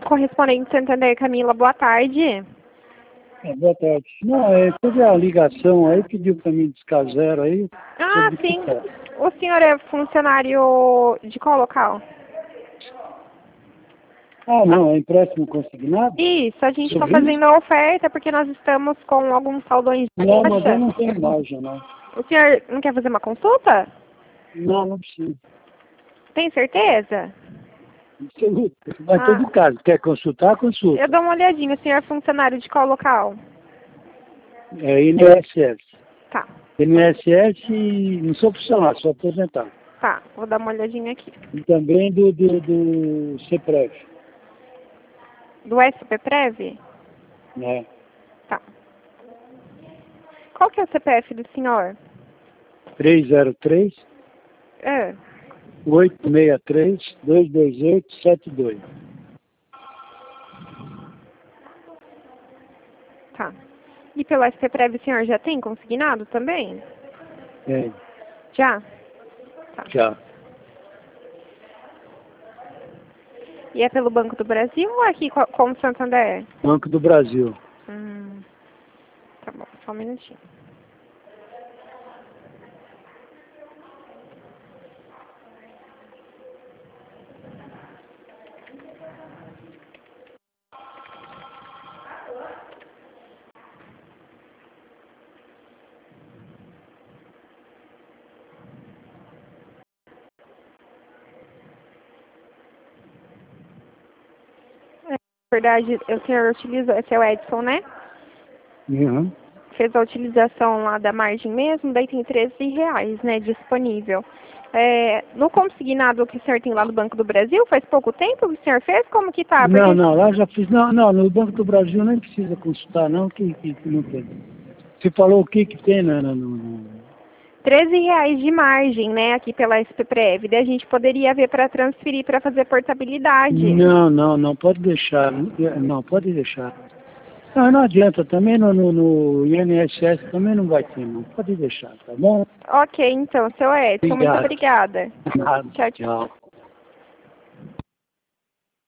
correspondente Santander, Camila, boa tarde. Boa tarde. Não, teve a ligação aí, pediu para mim descar zero aí. Ah, sim. O senhor é funcionário de qual local? Ah, não, é empréstimo consignado? Isso, a gente está fazendo a oferta porque nós estamos com alguns saldões de Não, mas eu caixa. não tenho margem, não. O senhor não quer fazer uma consulta? Não, não preciso. Tem certeza? Absoluto. Mas em todo caso, quer consultar, consulta. Eu dou uma olhadinha. O senhor é funcionário de qual local? É INSS. Tá. INSS, não sou funcionário, sou aposentado. Tá, vou dar uma olhadinha aqui. E também do CEPREV, Do SPPrev? né? Tá. Qual que é o CPF do senhor? 303 É. 863 228 72. Tá. E pelo SPPrev o senhor já tem consignado também? É, Já? Tá. já. E é pelo Banco do Brasil ou aqui com o Santander? Banco do Brasil. Tá bom, só um minutinho. Na verdade, o senhor utiliza, esse é o Edson, né? Uhum. Fez a utilização lá da margem mesmo, daí tem R$13, né, disponível. No consignado que o senhor tem lá no Banco do Brasil, faz pouco tempo que o senhor fez? Como que tá? Porque... Não, lá já fiz. Não, no Banco do Brasil nem precisa consultar, não, que não tem. Você falou o que tem no... R$13 de margem, né, aqui pela SPPrev. Daí a gente poderia ver para transferir para fazer portabilidade. Não, pode deixar. Não, pode deixar. Não adianta, também no INSS também não vai ter, não. Pode deixar, tá bom? Ok, então, seu Edson, muito obrigada. Nada. Tchau, tchau. Tchau.